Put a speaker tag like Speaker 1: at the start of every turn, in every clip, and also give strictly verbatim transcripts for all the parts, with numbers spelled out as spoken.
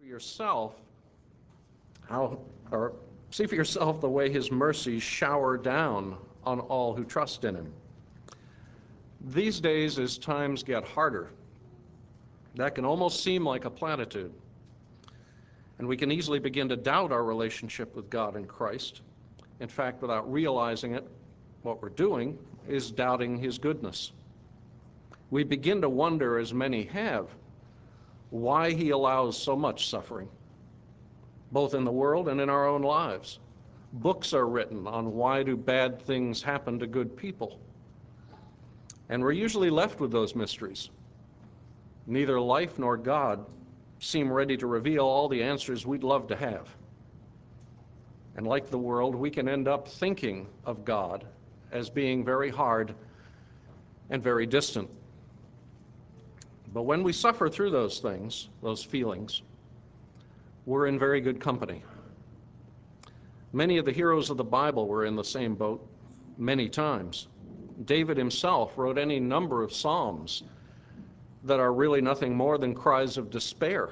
Speaker 1: for yourself how, or see for yourself the way his mercies shower down on all who trust in him. These days, as times get harder, that can almost seem like a platitude. And we can easily begin to doubt our relationship with God and Christ. In fact, without realizing it, what we're doing is doubting his goodness. We begin to wonder, as many have, why he allows so much suffering, both in the world and in our own lives. Books are written on why do bad things happen to good people. And we're usually left with those mysteries. Neither life nor God seem ready to reveal all the answers we'd love to have. And like the world, we can end up thinking of God as being very hard and very distant. But when we suffer through those things, those feelings, we're in very good company. Many of the heroes of the Bible were in the same boat many times. David himself wrote any number of psalms that are really nothing more than cries of despair.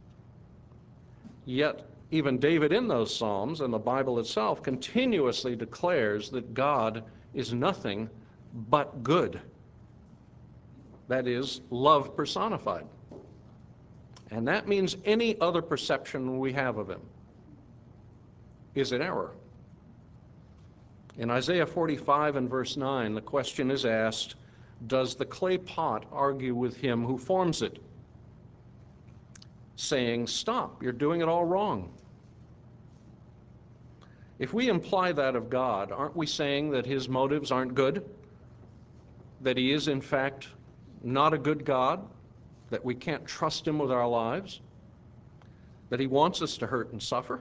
Speaker 1: Yet, even David in those psalms and the Bible itself continuously declares that God is nothing but good. That is, love personified. And that means any other perception we have of him is in error. In Isaiah forty-five and verse nine, the question is asked, does the clay pot argue with him who forms it, saying, stop, you're doing it all wrong? If we imply that of God, aren't we saying that his motives aren't good? That he is, in fact, not a good God? That we can't trust him with our lives? That he wants us to hurt and suffer?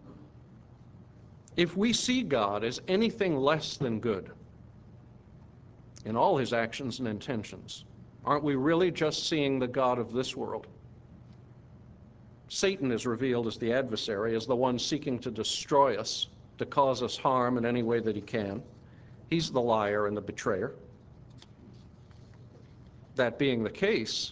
Speaker 1: If we see God as anything less than good in all his actions and intentions, aren't we really just seeing the God of this world? Satan is revealed as the adversary, as the one seeking to destroy us, to cause us harm in any way that he can. He's the liar and the betrayer. That being the case,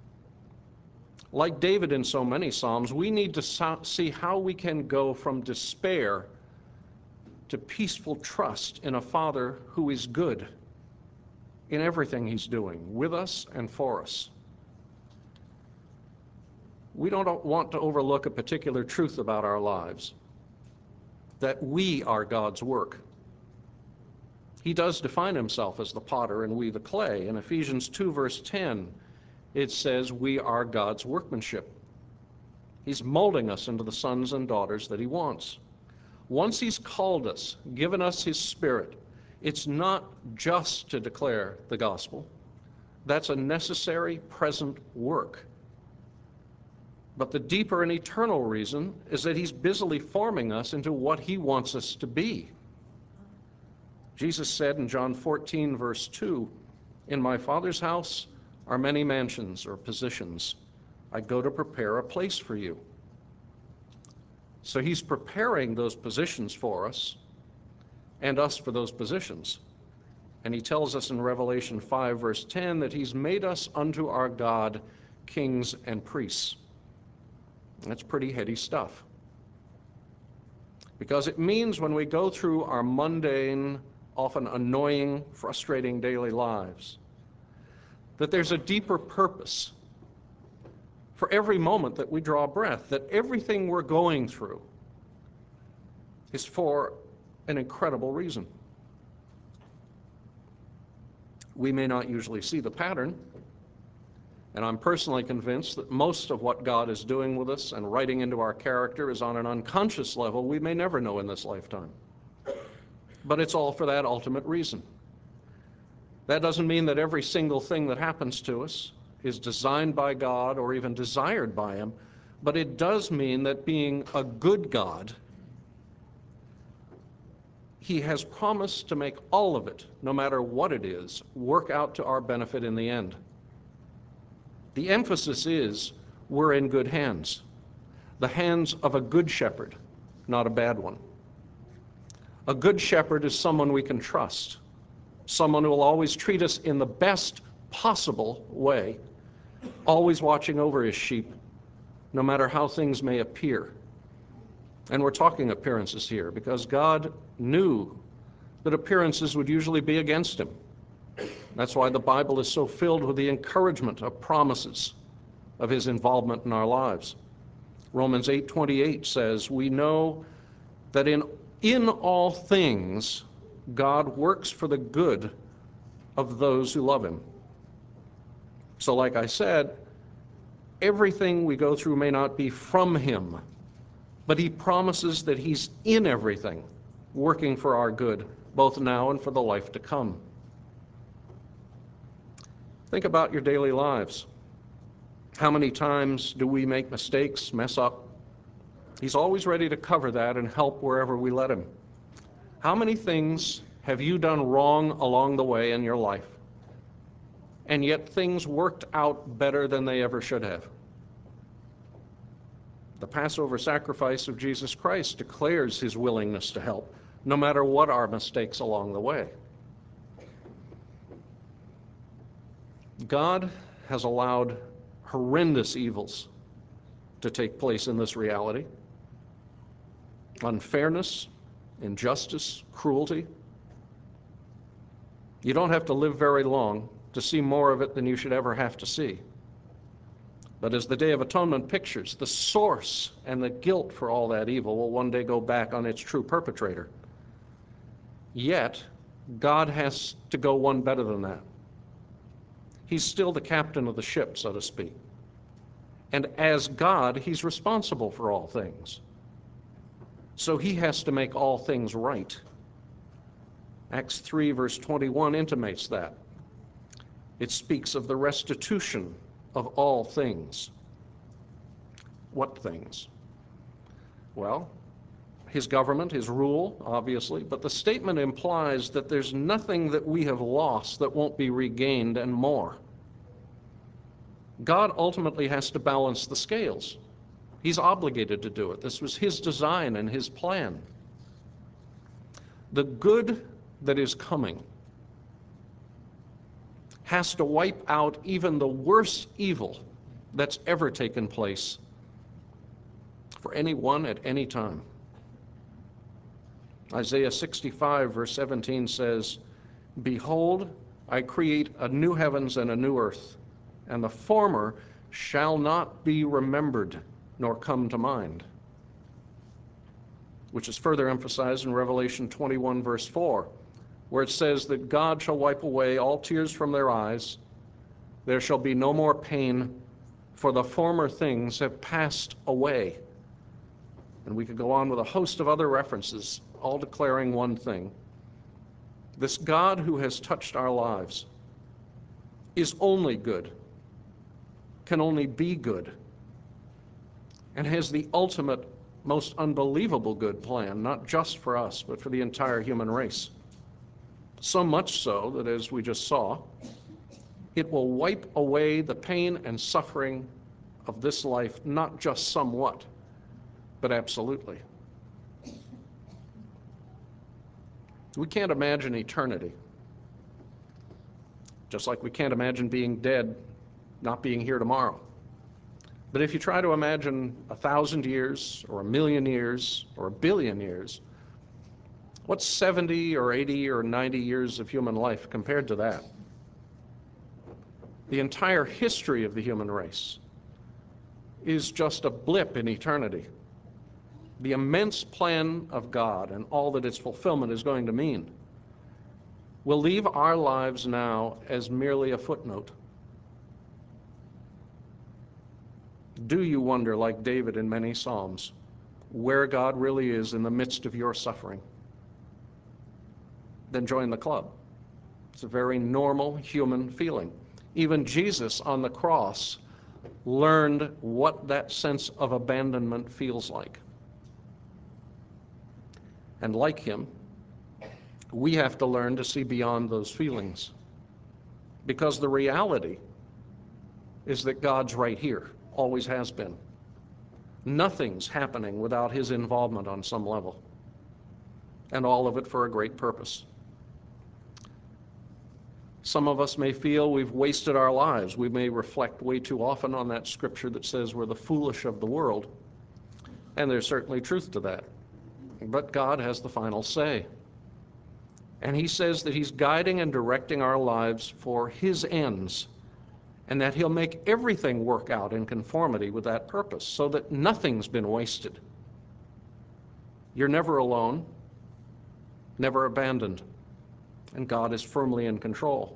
Speaker 1: like David in so many Psalms, we need to so- see how we can go from despair to peaceful trust in a Father who is good in everything he's doing, with us and for us. We don't want to overlook a particular truth about our lives, that we are God's work. He does define himself as the potter and we the clay. In Ephesians two, verse ten, it says we are God's workmanship. He's molding us into the sons and daughters that he wants. Once he's called us, given us his Spirit, it's not just to declare the gospel. That's a necessary present work. But the deeper and eternal reason is that he's busily forming us into what he wants us to be. Jesus said in John fourteen, verse two, in my Father's house are many mansions or positions. I go to prepare a place for you. So he's preparing those positions for us and us for those positions. And he tells us in Revelation five, verse ten, that he's made us unto our God kings and priests. That's pretty heady stuff. Because it means when we go through our mundane, often annoying, frustrating daily lives, that there's a deeper purpose for every moment that we draw breath, that everything we're going through is for an incredible reason. We may not usually see the pattern, and I'm personally convinced that most of what God is doing with us and writing into our character is on an unconscious level we may never know in this lifetime. But it's all for that ultimate reason. That doesn't mean that every single thing that happens to us is designed by God or even desired by him, but it does mean that being a good God, he has promised to make all of it, no matter what it is, work out to our benefit in the end. The emphasis is we're in good hands, the hands of a good shepherd, not a bad one. A good shepherd is someone we can trust, someone who will always treat us in the best possible way, always watching over his sheep, no matter how things may appear. And we're talking appearances here because God knew that appearances would usually be against him. That's why the Bible is so filled with the encouragement of promises of his involvement in our lives. Romans eight twenty-eight says, we know that in, in all things God works for the good of those who love him. So like I said, everything we go through may not be from him, but he promises that he's in everything, working for our good, both now and for the life to come. Think about your daily lives. How many times do we make mistakes, mess up? He's always ready to cover that and help wherever we let him. How many things have you done wrong along the way in your life, and yet things worked out better than they ever should have? The Passover sacrifice of Jesus Christ declares his willingness to help, no matter what our mistakes along the way. God has allowed horrendous evils to take place in this reality. Unfairness, injustice, cruelty. You don't have to live very long to see more of it than you should ever have to see. But as the Day of Atonement pictures, the source and the guilt for all that evil will one day go back on its true perpetrator. Yet, God has to go one better than that. He's still the captain of the ship, so to speak. And as God, he's responsible for all things. So he has to make all things right. Acts three verse twenty-one intimates that. It speaks of the restitution of all things. What things? Well, his government, his rule, obviously, but the statement implies that there's nothing that we have lost that won't be regained and more. God ultimately has to balance the scales. He's obligated to do it. This was his design and his plan. The good that is coming has to wipe out even the worst evil that's ever taken place for anyone at any time. Isaiah sixty-five verse seventeen says, behold, I create a new heavens and a new earth, and the former shall not be remembered nor come to mind. Which is further emphasized in Revelation twenty-one verse four, where it says that God shall wipe away all tears from their eyes. There shall be no more pain, for the former things have passed away. And we could go on with a host of other references, all declaring one thing. This God who has touched our lives is only good, can only be good, and has the ultimate, most unbelievable good plan, not just for us, but for the entire human race. So much so that, as we just saw, it will wipe away the pain and suffering of this life, not just somewhat, but absolutely. We can't imagine eternity, just like we can't imagine being dead, not being here tomorrow. But if you try to imagine a thousand years, or a million years, or a billion years, what's seventy or eighty or ninety years of human life compared to that? The entire history of the human race is just a blip in eternity. The immense plan of God and all that its fulfillment is going to mean will leave our lives now as merely a footnote. Do you wonder, like David in many Psalms, where God really is in the midst of your suffering? Then join the club. It's a very normal human feeling. Even Jesus on the cross learned what that sense of abandonment feels like. And like him, we have to learn to see beyond those feelings, because the reality is that God's right here, always has been. Nothing's happening without his involvement on some level, and all of it for a great purpose. Some of us may feel we've wasted our lives. We may reflect way too often on that scripture that says we're the foolish of the world. And there's certainly truth to that. But God has the final say. And he says that he's guiding and directing our lives for his ends, and that he'll make everything work out in conformity with that purpose so that nothing's been wasted. You're never alone, never abandoned, and God is firmly in control.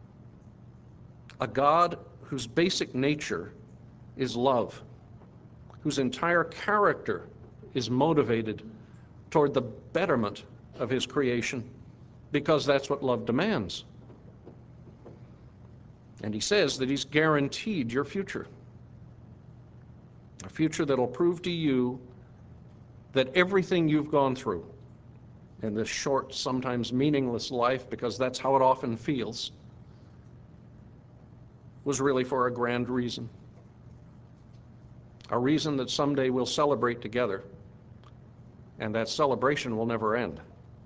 Speaker 1: A God whose basic nature is love, whose entire character is motivated toward the betterment of his creation, because that's what love demands. And he says that he's guaranteed your future, a future that'll prove to you that everything you've gone through in this short, sometimes meaningless life, because that's how it often feels, was really for a grand reason. A reason that someday we'll celebrate together, and that celebration will never end.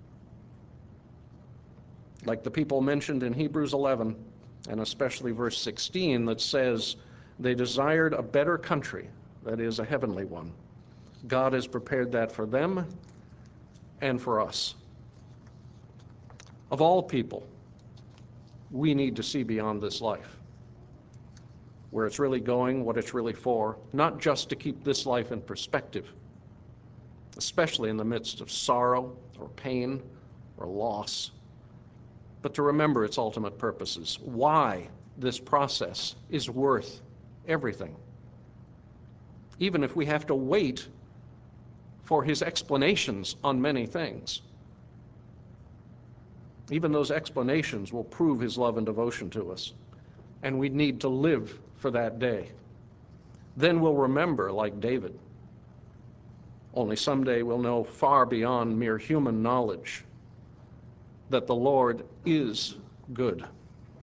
Speaker 1: Like the people mentioned in Hebrews eleven, and especially verse sixteen, that says they desired a better country, that is, a heavenly one. God has prepared that for them and for us. Of all people, we need to see beyond this life, where it's really going, what it's really for, not just to keep this life in perspective, especially in the midst of sorrow or pain or loss, but to remember its ultimate purposes, why this process is worth everything, even if we have to wait for his explanations on many things. Even those explanations will prove his love and devotion to us, and we need to live for that day. Then we'll remember, like David. Only someday we'll know far beyond mere human knowledge that the Lord is good.